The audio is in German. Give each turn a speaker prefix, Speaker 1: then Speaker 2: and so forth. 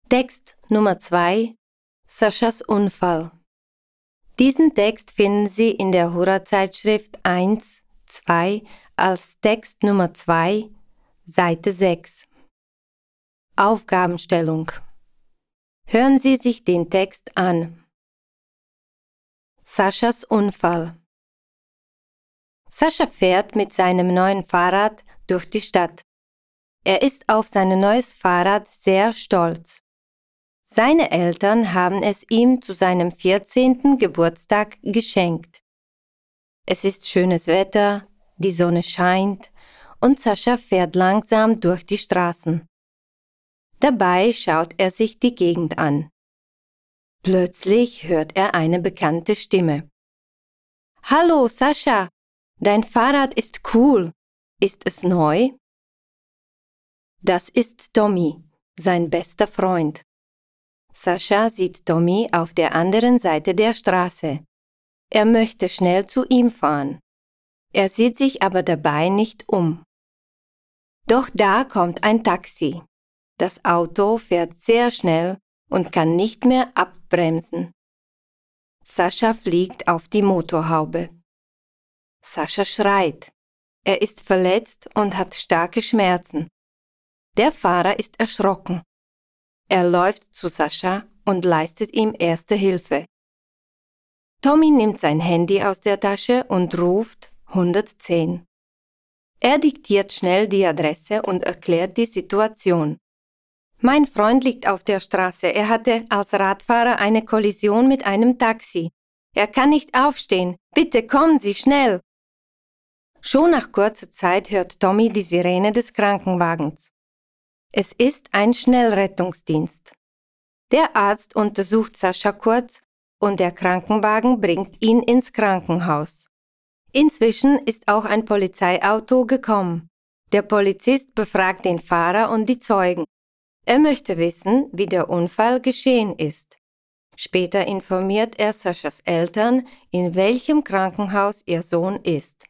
Speaker 1: Text Nummer 2: Saschas Unfall. Diesen Text finden Sie in der Hurra-Zeitschrift 1/2 als Text Nummer 2, Seite 6. Aufgabenstellung. Hören Sie sich den Text an. Saschas Unfall. Sascha fährt mit seinem neuen Fahrrad durch die Stadt. Er ist auf sein neues Fahrrad sehr stolz. Seine Eltern haben es ihm zu seinem 14. Geburtstag geschenkt. Es ist schönes Wetter, die Sonne scheint und Sascha fährt langsam durch die Straßen. Dabei schaut er sich die Gegend an. Plötzlich hört er eine bekannte Stimme. »Hallo Sascha, dein Fahrrad ist cool. Ist es neu?« Das ist Tommy, sein bester Freund. Sascha sieht Tommy auf der anderen Seite der Straße. Er möchte schnell zu ihm fahren. Er sieht sich aber dabei nicht um. Doch da kommt ein Taxi. Das Auto fährt sehr schnell und kann nicht mehr abbremsen. Sascha fliegt auf die Motorhaube. Sascha schreit. Er ist verletzt und hat starke Schmerzen. Der Fahrer ist erschrocken. Er läuft zu Sascha und leistet ihm erste Hilfe. Tommy nimmt sein Handy aus der Tasche und ruft 110. Er diktiert schnell die Adresse und erklärt die Situation. »Mein Freund liegt auf der Straße. Er hatte als Radfahrer eine Kollision mit einem Taxi. Er kann nicht aufstehen. Bitte kommen Sie schnell!« Schon nach kurzer Zeit hört Tommy die Sirene des Krankenwagens. Es ist ein Schnellrettungsdienst. Der Arzt untersucht Sascha kurz und der Krankenwagen bringt ihn ins Krankenhaus. Inzwischen ist auch ein Polizeiauto gekommen. Der Polizist befragt den Fahrer und die Zeugen. Er möchte wissen, wie der Unfall geschehen ist. Später informiert er Saschas Eltern, in welchem Krankenhaus ihr Sohn ist.